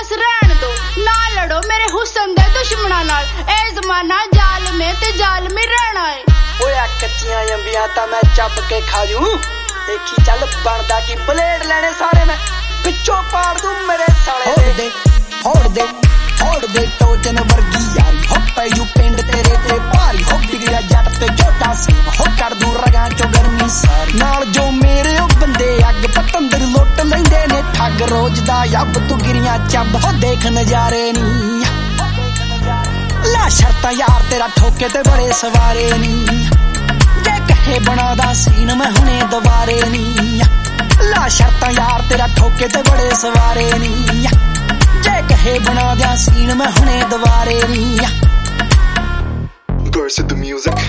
बस रहन दो ना लड़ो मेरे हुस्न दे दुश्मनां नाल ए जमाना जालमे ते जालमी रहना है ओए कच्चियां अंबियां तां मैं चप के खा जूं देखी चल बनदा की ब्लेड लेने सारे मैं पिछों पाड़ दूं मेरे साले दे फोड़ दे टोचन वर्गी यारी हो पैजू पिंड तेरे ते भारी हो बिगड़िया जट ते झोटा सेव हो कर दूं रगां चो गर्मी सारी नाल जो मेरे ओ बंदे अग पतंदर लुट लैंदे ने ठग रोज दा यब तू गिरियां चब हो देख नजारे नी ला शर्तां यार तेरा ठोके ते बड़े सवारे नी जे कहे बनादा सीन मैं हुणे दवारे नी ला शर्तां यार तेरा ठोके ते बड़े सवारे नी जे कहे बना दिया सीन मैं हुणे दवारे नी Burst of the music.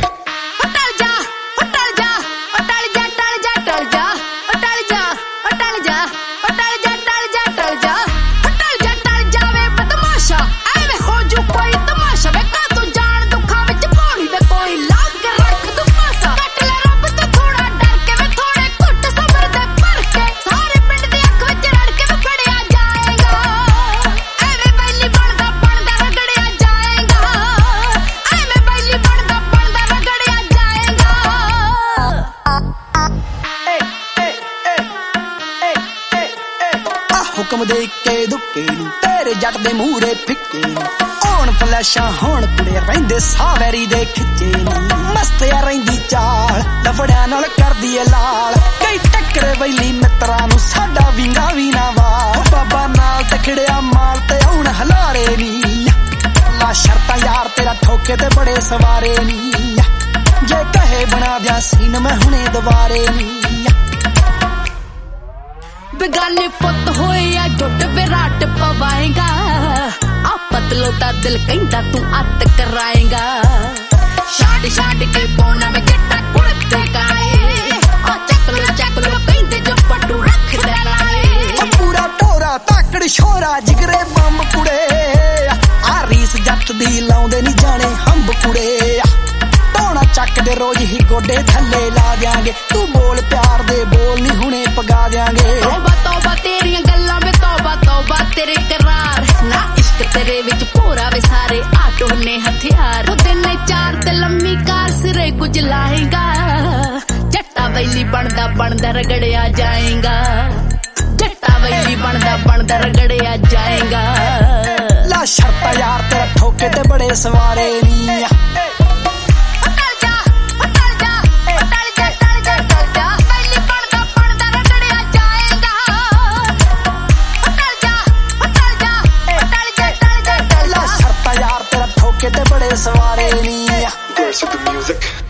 हुक्म दे के दुक्के तेरे जट दे मूरे फिक्के ओण फ्लैशां होण कुड़े रहिंदे सावैरी दे खिच्चे मस्त या रहिंदी चाल लफड़ियां नाल करदी ए लाल कई टक्करे वैली मित्रां नूं साडा विंगा वी ना वाल बाबा नाल तखड़िया माल ते हुण हलारे नी ला शर्तां यार तेरा ठोके ते बड़े सवारे नी जे कहे बना दिया सीन मैं हुणे दवारे नी बेगाने पुत होए या जुट विराट पवाएगा आ पतलो दा दिल कहंदा तू अत कराएगा छाड़ के पौना में जट्टा कुड़ते काए आ चक लो कहंदे जो पट्टू रख दे लाए पूरा टोरा ताकड़ छोरा जिगरे बम कुड़े आ रीस जट दी लाउंदे नी जाने हंब कुड़े टोना चक दे रोज ही गोडे थल्ले ला देंगे तू बोल प्यार दे बोल नी हुणे पगा देंगे तौबा तेरियां गल्लां वे तौबा तेरे करार ना इश्क तेरे विच पूरा वे सारे आटो ने हथियार दिन चार ते लम्मी कार सिरे कुछ लाएगा जट्टा वैली बनदा रगड़िया जाएगा जट्टा वैली बनदा रगड़िया जाएगा ला शर्तां यार तेरा ठोके ते बड़े सवारे नी बड़े सवारे नी Burst of the music.